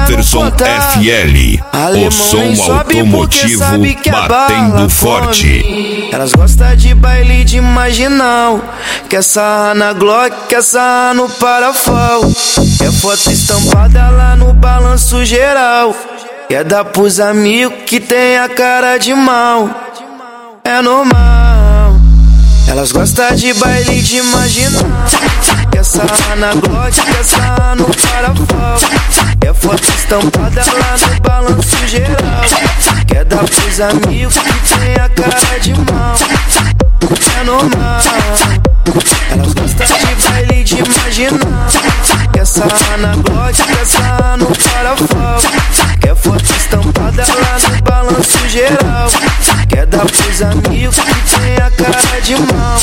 Jefferson FL, o som automotivo batendo forte. Elas gostam de baile de marginal, quer sarrar na Glock, quer sarrar no Parafal. É foto estampada lá no balanço geral, quer dar pros amigos que tem a cara de mal. É normal. Elas gostam de baile de marginal, quer sarrar na Glock, quer sarrar no Parafal. É foto estampada lá no balanço geral, quer dar pros amigos que tem a cara de mal. É normal. Elas gostam de baile de marginal, quer sarrar na Glock, quer sarrar no Parafal. Quer foto estampada lá no balanço geral, quer dar pros amigos que tem a cara de mal.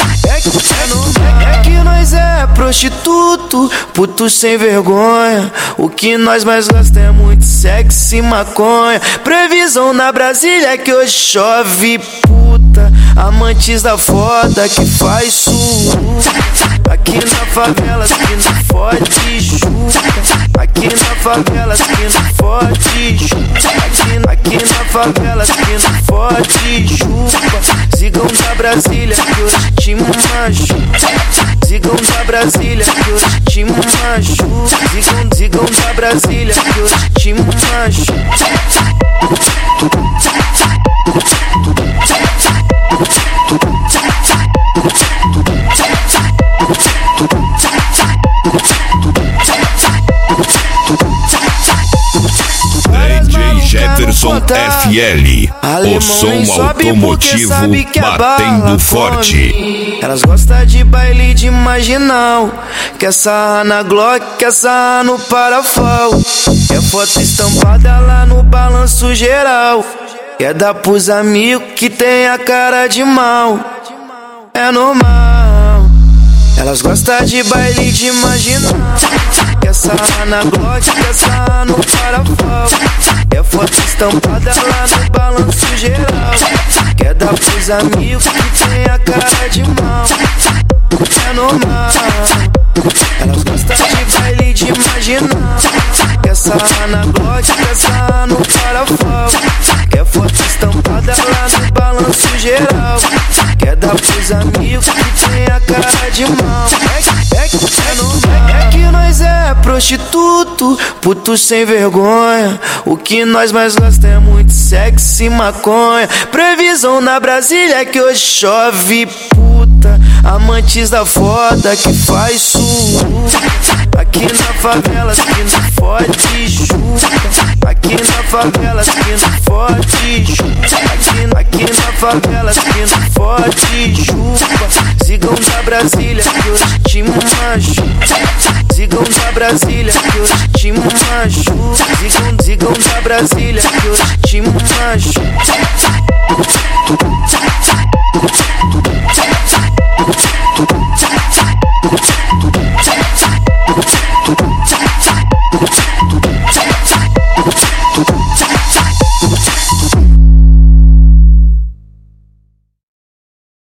É que nós é prostituto, puto sem vergonha. O que nós mais gostamos é muito sexo e maconha. Previsão na Brasília é que hoje chove, puta. Amantes da foda que faz suruca. Aqui na favela que não fode chuca. Aqui na favela que não fode chuca. Aqui na favela que não fode chupa. Zigão da Brasília que hoje te machuca. Zigão da Brasília que hoje te machuca. Zigão da Brasília que hoje te machuca. DJ Jefferson FL, o som automotivo batendo forte. Elas gostam de baile de marginal, quer sarrar na Glock, quer sarrar no Parafal. É foto estampada lá no balanço geral, quer dar pros amigos que tem a cara de mal. É normal. Elas gostam de baile de marginal, quer sarrar na Glock, quer sarrar no Parafal. É foto estampada lá no balanço geral, quer dar pros amigos que tem a cara de mal. É normal. Elas gostam de baile de marginal, quer sarrar na Glock, quer sarrar no Parafal. Quer foto estampada lá no balanço geral, quer dar pros amigos que tem a cara de mal. É que nós é prostituto, puto sem vergonha. O que nós mais gostamos é muito sexo e maconha. Previsão na Brasília é que hoje chove, puta. Amantes da foda que faz suruca. Aqui na favela que não fode chuca. Aqui na favela que não fode chuca. Aqui na favela que não fode chupa. Zigão da Brasília que hoje te machuca. Zigão da Brasília que hoje te machuca. Zigão da Brasília que hoje te machuca.